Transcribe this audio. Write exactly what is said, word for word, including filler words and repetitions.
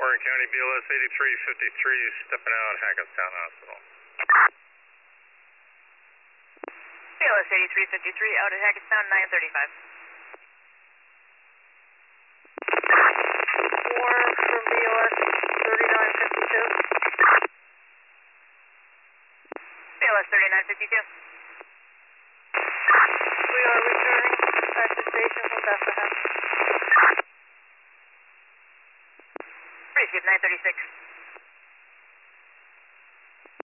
Warren County B L S eighty-three fifty-three, stepping out Hackettstown Hospital. B L S eighty-three fifty-three, out at Hackettstown, nine thirty-five. Warren from B L S thirty-nine fifty-two. B L S thirty-nine fifty-two. We are returning back to station from Bethlehem. Received nine thirty-six.